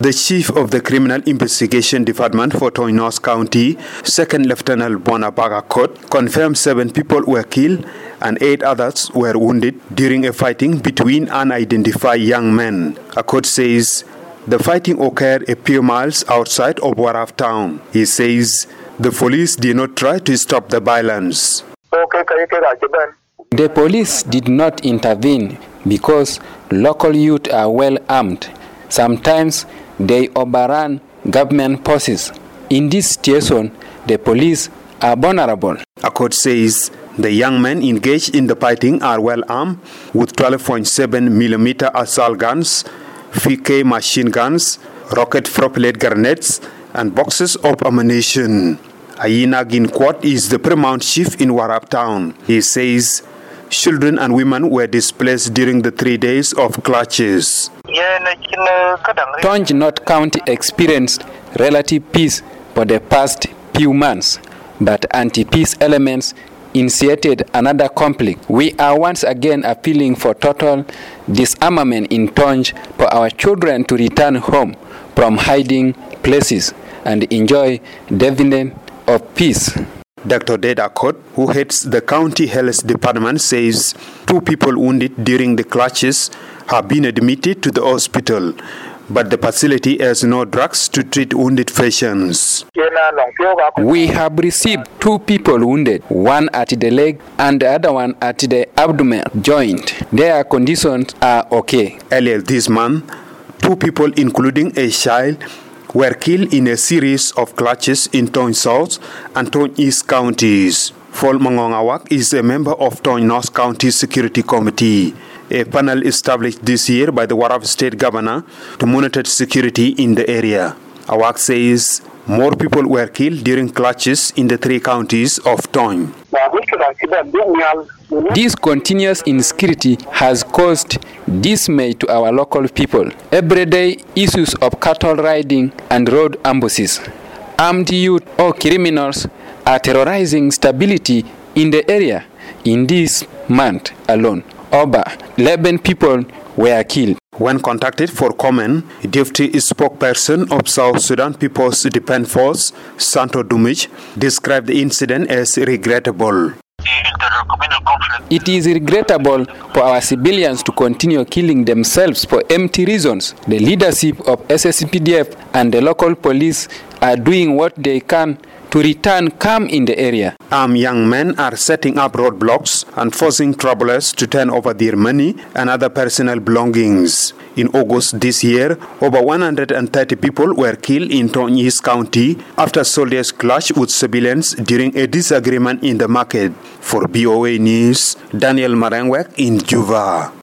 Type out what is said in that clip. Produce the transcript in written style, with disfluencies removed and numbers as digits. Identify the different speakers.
Speaker 1: The chief of the Criminal Investigation Department for Tony North County, Second Lieutenant Bonabaga Kot, confirmed 7 people were killed and 8 others were wounded during a fighting between unidentified young men. Kot says the fighting occurred a few miles outside of Warab town. He says the police did not try to stop the violence.
Speaker 2: The police did not intervene because local youth are well armed. Sometimes they overrun government forces. In this situation, the police are vulnerable.
Speaker 1: Kot says the young men engaged in the fighting are well armed with 12.7mm assault guns, VK machine guns, rocket-propelled grenades, and boxes of ammunition. Ayina Ginkwat is the paramount chief in Warab town. He says children and women were displaced during the 3 days of clashes.
Speaker 2: Tonj North County experienced relative peace for the past few months, but anti-peace elements initiated another conflict. We are once again appealing for total disarmament in Tonj for our children to return home from hiding places and enjoy dividend of peace.
Speaker 1: Dr. Deda Kot, who heads the county health department, says 2 people wounded during the clashes have been admitted to the hospital, but the facility has no drugs to treat wounded patients.
Speaker 2: We have received 2 people wounded, one at the leg and the other one at the abdomen joint. Their conditions are okay.
Speaker 1: Earlier this month, 2 people, including a child, were killed in a series of clashes in Tonj South and Tonj East counties. Fol Mangongawak is a member of Tonj North County Security Committee, a panel established this year by the Warab State Governor to monitor security in the area. Awak says more people were killed during clashes in the 3 counties of Tonj.
Speaker 2: This continuous insecurity has caused dismay to our local people. Everyday issues of cattle riding and road ambushes, armed youth or criminals are terrorizing stability in the area. In this month alone, over 11 people were killed.
Speaker 1: When contacted for comment, Deputy Spokesperson of South Sudan People's Defense Force, Santo Dumich, described the incident as regrettable.
Speaker 2: It is regrettable for our civilians to continue killing themselves for empty reasons. The leadership of SSPDF and the local police are doing what they can to return calm in the area.
Speaker 1: Armed young men are setting up roadblocks and forcing travelers to turn over their money and other personal belongings. In August this year, over 130 people were killed in Tonj East County after soldiers clashed with civilians during a disagreement in the market. For BOA News, Daniel Marangwek in Juba.